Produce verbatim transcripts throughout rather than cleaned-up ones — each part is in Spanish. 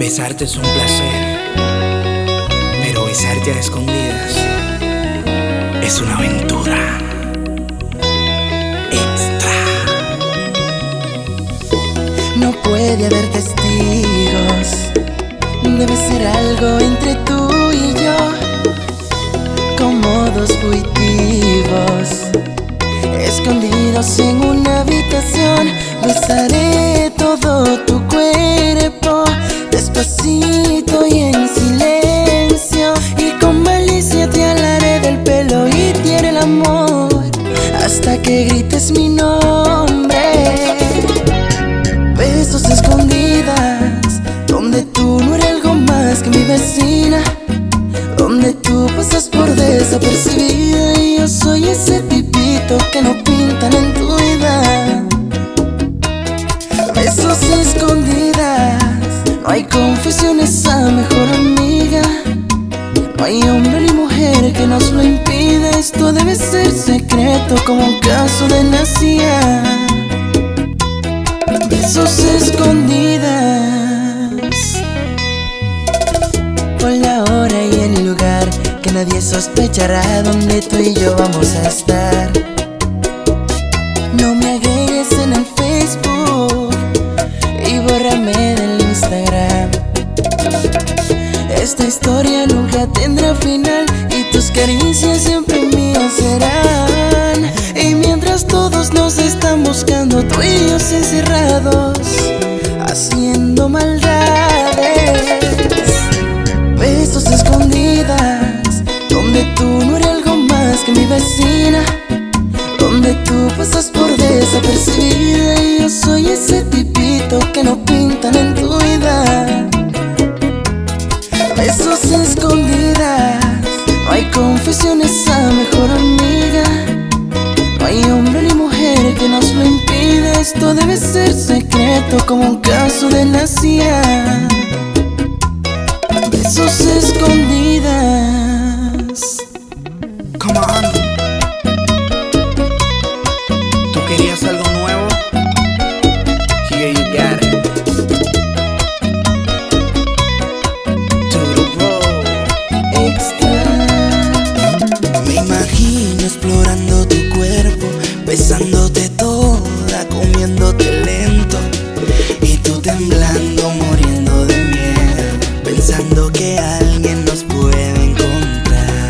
Besarte es un placer, pero besarte a escondidas es una aventura extra. No puede haber testigos, debe ser algo entre tú y yo, como dos fugitivos escondidos en una habitación. Besaré todo tu cuerpo, despacito y en silencio, y con malicia te alaré del pelo y te haré el amor hasta que grites mi nombre. Besos escondidas, donde tú no eres algo más que mi vecina, donde tú pasas por desapercibida y yo soy ese tipito que no pintan en tu vida. Besos escondidas, no hay confesiones a mejor amiga, no hay hombre ni mujer que nos lo impida. Esto debe ser secreto como un caso de la C I A. Besos escondidas, por la hora y el lugar que nadie sospechará donde tú y yo vamos a estar. No me agregues en el Facebook y bórrame del Instagram. Esta historia nunca tendrá final y tus caricias siempre mías serán. Y mientras todos nos están buscando, tú y yo encerrados haciendo maldades. Besos escondidas, donde tú no eres algo más que mi vecina, donde tú pasas por desapercibida y yo soy ese tipito que no pintan en tu vida. Besos escondidas, no hay confesiones a mejor amiga, no hay hombre ni mujer que nos lo impida. Esto debe ser secreto como un caso de la C I A. Besos escondidas. Come on. ¿Tú querías algo nuevo? Here you got it. Turbo Extra. Me imagino explorando tu cuerpo, besándote toda, comiéndote lento, y tú temblando, muriendo de miedo, pensando que alguien nos puede encontrar.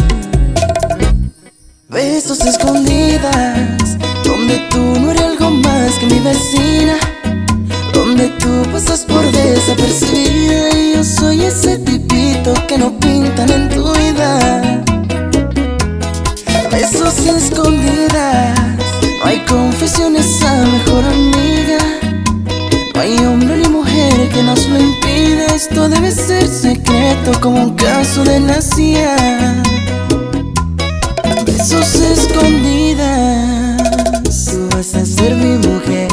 Besos escondidas, donde tú no eres algo más que mi vecina, donde tú pasas por desapercibida y yo soy ese tipito que no pintan en tu vida. Besos escondidas, no hay confesiones a mejor amiga, no hay hombre ni mujer que nos lo impida. Esto debe ser secreto como un caso de la C I A. Besos escondidas, tú vas a ser mi mujer.